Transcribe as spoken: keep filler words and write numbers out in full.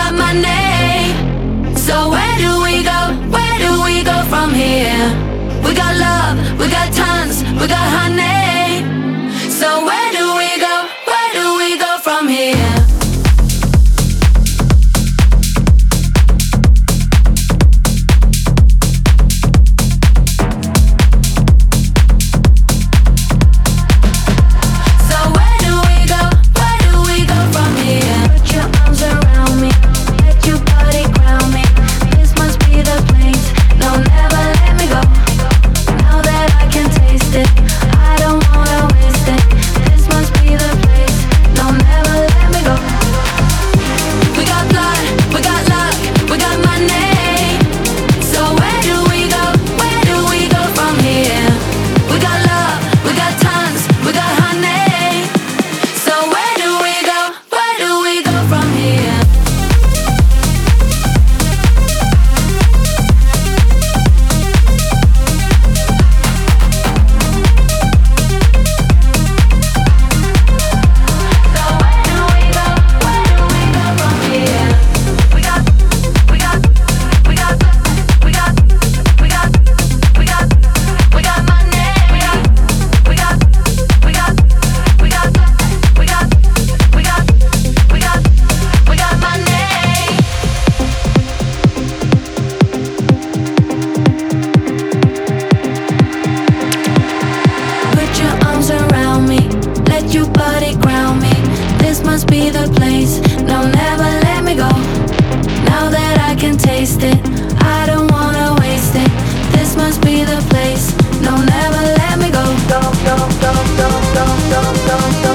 got money. So where do we go? Where do we go from here? We got love, we got tons, we got honey. So where do we go? Where do we go from here? Don't, don't, don't, don't, don't, don't, don't.